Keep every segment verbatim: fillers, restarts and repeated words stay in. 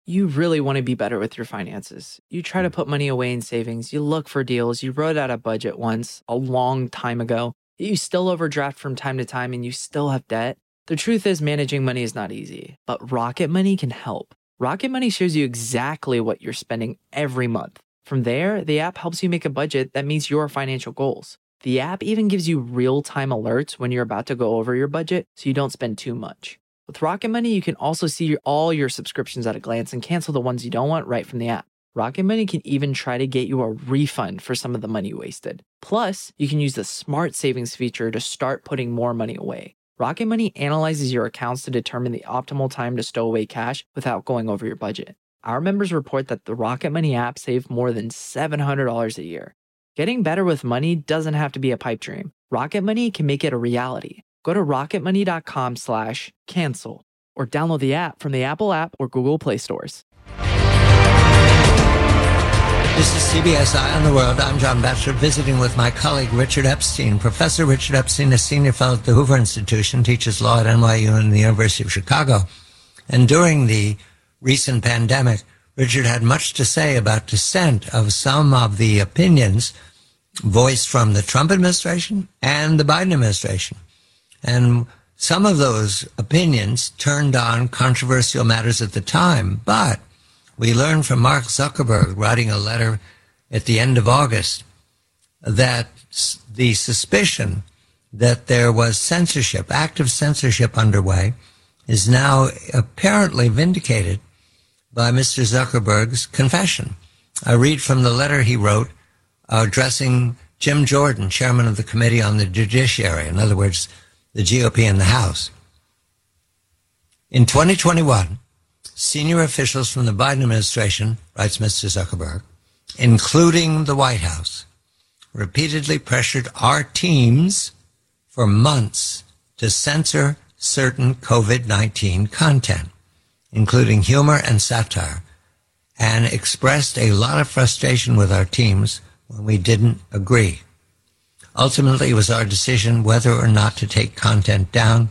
You really want to be better with your finances. You try to put money away in savings, you look for deals, you wrote out a budget once a long time ago, you still overdraft from time to time and you still have debt. The truth is, managing money is not easy, but Rocket Money can help. Rocket Money shows you exactly what you're spending every month. From there, the app helps you make a budget that meets your financial goals. The app even gives you real-time alerts when you're about to go over your budget so you don't spend too much. With Rocket Money, you can also see all your subscriptions at a glance and cancel the ones you don't want right from the app. Rocket Money can even try to get you a refund for some of the money you wasted. Plus, you can use the Smart Savings feature to start putting more money away. Rocket Money analyzes your accounts to determine the optimal time to stow away cash without going over your budget. Our members report that the Rocket Money app saved more than seven hundred dollars a year. Getting better with money doesn't have to be a pipe dream. Rocket Money can make it a reality. Go to rocketmoney.com slash cancel or download the app from the Apple app or Google Play stores. This is C B S Eye on the World. I'm John Batchelor, visiting with my colleague Richard Epstein. Professor Richard Epstein is senior fellow at the Hoover Institution, teaches law at N Y U and the University of Chicago. And during the recent pandemic, Richard had much to say about dissent of some of the opinions voiced from the Trump administration and the Biden administration. And some of those opinions turned on controversial matters at the time, but we learned from Mark Zuckerberg, writing a letter at the end of August, that the suspicion that there was censorship, active censorship underway, is now apparently vindicated by Mister Zuckerberg's confession. I read from the letter he wrote uh, addressing Jim Jordan, chairman of the Committee on the Judiciary, in other words, the G O P in the House. In twenty twenty-one, senior officials from the Biden administration, writes Mister Zuckerberg, including the White House, repeatedly pressured our teams for months to censor certain COVID nineteen content, including humor and satire, and expressed a lot of frustration with our teams when we didn't agree. Ultimately, it was our decision whether or not to take content down,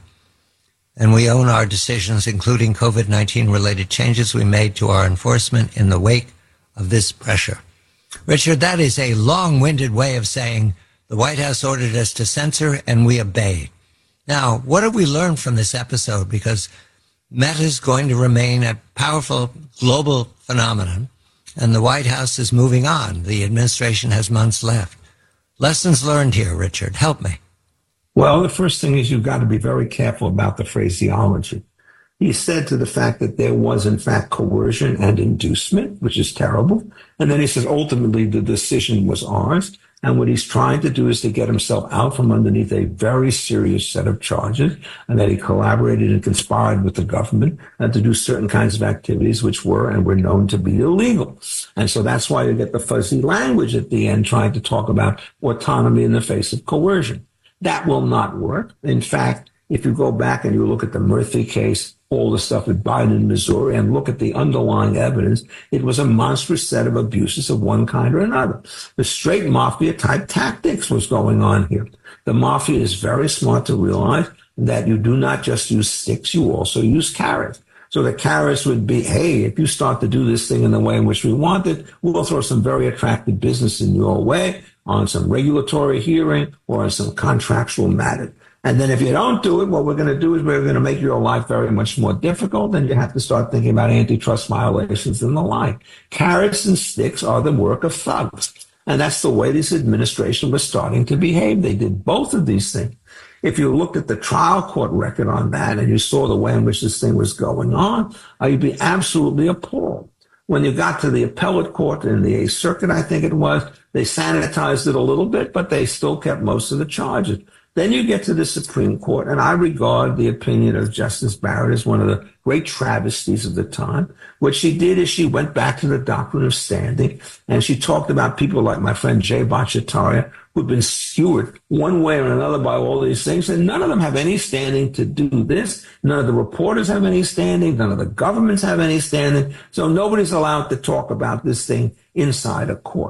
and we own our decisions, including COVID nineteen related changes we made to our enforcement in the wake of this pressure. Richard, that is a long-winded way of saying the White House ordered us to censor and we obeyed. Now, what have we learned from this episode? Because Meta is going to remain a powerful global phenomenon, and the White House is moving on. The administration has months left. Lessons learned here, Richard. Help me. Well, the first thing is you've got to be very careful about the phraseology. He said to the fact that there was, in fact, coercion and inducement, which is terrible. And then he says, ultimately, the decision was ours. And what he's trying to do is to get himself out from underneath a very serious set of charges, and that he collaborated and conspired with the government and to do certain kinds of activities which were and were known to be illegal. And so that's why you get the fuzzy language at the end trying to talk about autonomy in the face of coercion. That will not work. In fact, if you go back and you look at the Murphy case, all the stuff with Biden in Missouri, and look at the underlying evidence, it was a monstrous set of abuses of one kind or another. The straight mafia type tactics was going on here. The mafia is very smart to realize that you do not just use sticks, you also use carrots. So the carrots would be, hey, if you start to do this thing in the way in which we want it, we'll throw some very attractive business in your way on some regulatory hearing or on some contractual matter. And then if you don't do it, what we're going to do is we're going to make your life very much more difficult, and you have to start thinking about antitrust violations and the like. Carrots and sticks are the work of thugs. And that's the way this administration was starting to behave. They did both of these things. If you looked at the trial court record on that and you saw the way in which this thing was going on, you'd be absolutely appalled. When you got to the appellate court in the Eighth Circuit, I think it was, they sanitized it a little bit, but they still kept most of the charges. Then you get to the Supreme Court, and I regard the opinion of Justice Barrett as one of the great travesties of the time. What she did is she went back to the doctrine of standing, and she talked about people like my friend Jay Bhattacharya, who've been skewered one way or another by all these things, and none of them have any standing to do this. None of the reporters have any standing. None of the governments have any standing. So nobody's allowed to talk about this thing inside a court.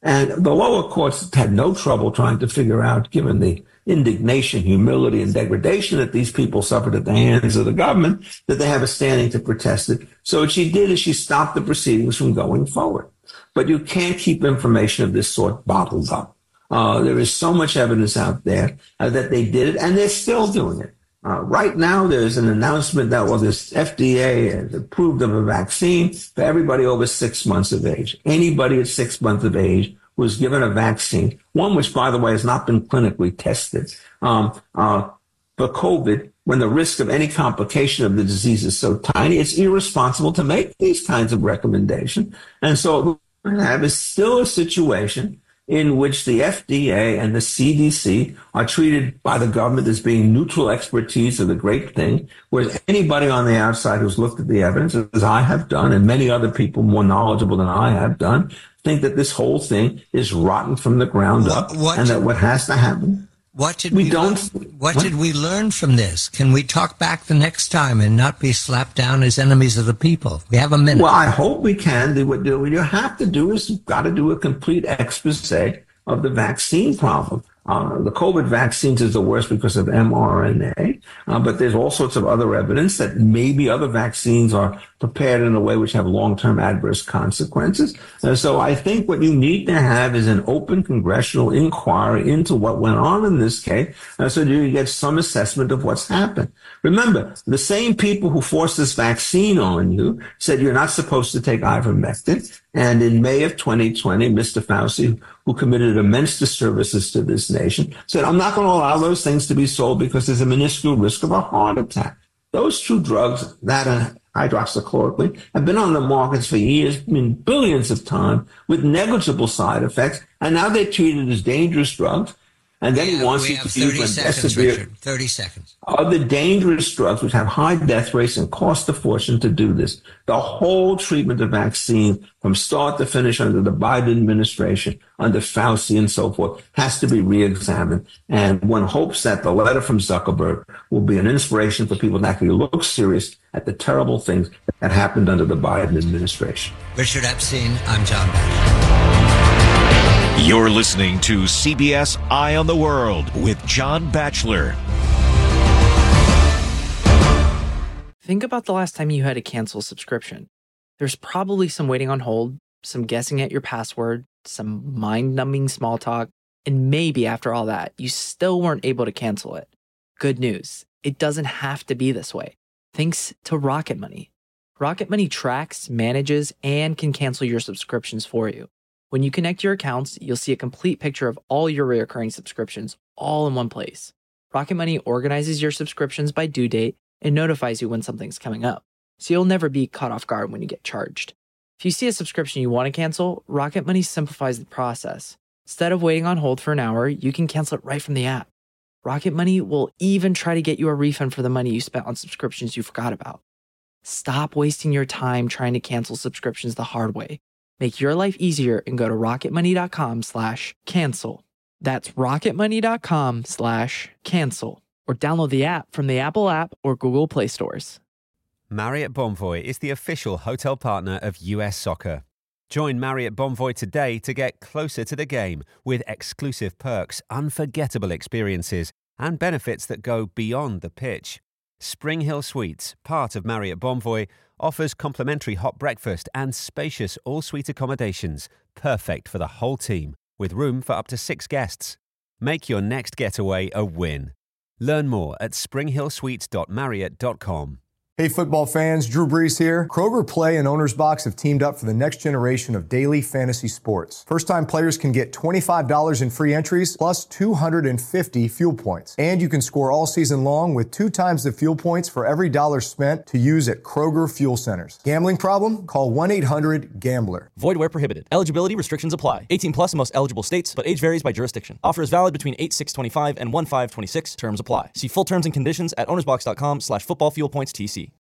And the lower courts had no trouble trying to figure out, given the indignation, humility, and degradation that these people suffered at the hands of the government, that they have a standing to protest it. So what she did is she stopped the proceedings from going forward. But you can't keep information of this sort bottled up. Uh, there is so much evidence out there uh, that they did it, and they're still doing it. Uh, right now, there's an announcement that, well, this F D A has approved of a vaccine for everybody over six months of age. Anybody at six months of age was given a vaccine, one which, by the way, has not been clinically tested um, uh, for COVID, when the risk of any complication of the disease is so tiny, it's irresponsible to make these kinds of recommendations. And so what we have is still a situation in which the F D A and the C D C are treated by the government as being neutral expertise of the great thing, whereas anybody on the outside who's looked at the evidence, as I have done, and many other people more knowledgeable than I have done, think that this whole thing is rotten from the ground what, up, what and did, that what has to happen. What did we, we don't? Learn, what, what did we learn from this? Can we talk back the next time and not be slapped down as enemies of the people? We have a minute. Well, I hope we can. Do what you have to do is you've got to do a complete expose of the vaccine problem. Uh, the COVID vaccines is the worst because of mRNA, uh, but there's all sorts of other evidence that maybe other vaccines are prepared in a way which have long-term adverse consequences. Uh, so I think what you need to have is an open congressional inquiry into what went on in this case, uh, so you get some assessment of what's happened. Remember, the same people who forced this vaccine on you said you're not supposed to take ivermectin. And in May of twenty twenty, Mister Fauci, who committed immense disservices to this nation, said, I'm not going to allow those things to be sold because there's a minuscule risk of a heart attack. Those two drugs, that and hydroxychloroquine, have been on the markets for years, I mean, billions of times, with negligible side effects, and now they're treated as dangerous drugs. And then we he wants have, you have to use thirty seconds, remdesivir. Richard. thirty seconds. Other dangerous drugs which have high death rates and cost a fortune to do this. The whole treatment of vaccine from start to finish under the Biden administration, under Fauci and so forth, has to be re-examined. And one hopes that the letter from Zuckerberg will be an inspiration for people to actually look serious at the terrible things that happened under the Biden administration. Richard Epstein, I'm John Batchelor. You're listening to C B S Eye on the World with John Batchelor. Think about the last time you had to cancel a subscription. There's probably some waiting on hold, some guessing at your password, some mind-numbing small talk, and maybe after all that, you still weren't able to cancel it. Good news, it doesn't have to be this way. Thanks to Rocket Money. Rocket Money tracks, manages, and can cancel your subscriptions for you. When you connect your accounts, you'll see a complete picture of all your recurring subscriptions all in one place. Rocket Money organizes your subscriptions by due date and notifies you when something's coming up, so you'll never be caught off guard when you get charged. If you see a subscription you want to cancel, Rocket Money simplifies the process. Instead of waiting on hold for an hour, you can cancel it right from the app. Rocket Money will even try to get you a refund for the money you spent on subscriptions you forgot about. Stop wasting your time trying to cancel subscriptions the hard way. Make your life easier and go to rocketmoney.com slash cancel. That's rocketmoney.com slash cancel. Or download the app from the Apple app or Google Play stores. Marriott Bonvoy is the official hotel partner of U S Soccer. Join Marriott Bonvoy today to get closer to the game with exclusive perks, unforgettable experiences, and benefits that go beyond the pitch. Spring Hill Suites, part of Marriott Bonvoy, offers complimentary hot breakfast and spacious all-suite accommodations, perfect for the whole team, with room for up to six guests. Make your next getaway a win. Learn more at spring hill suites dot marriott dot com. Hey football fans, Drew Brees here. Kroger Play and Owner's Box have teamed up for the next generation of daily fantasy sports. First-time players can get twenty-five dollars in free entries plus two hundred fifty fuel points. And you can score all season long with two times the fuel points for every dollar spent to use at Kroger Fuel Centers. Gambling problem? Call one eight hundred gambler. Void where prohibited. Eligibility restrictions apply. eighteen plus in most eligible states, but age varies by jurisdiction. Offer is valid between eight six twenty-five and one five twenty-six. Terms apply. See full terms and conditions at ownersbox dot com slash football fuel points T C.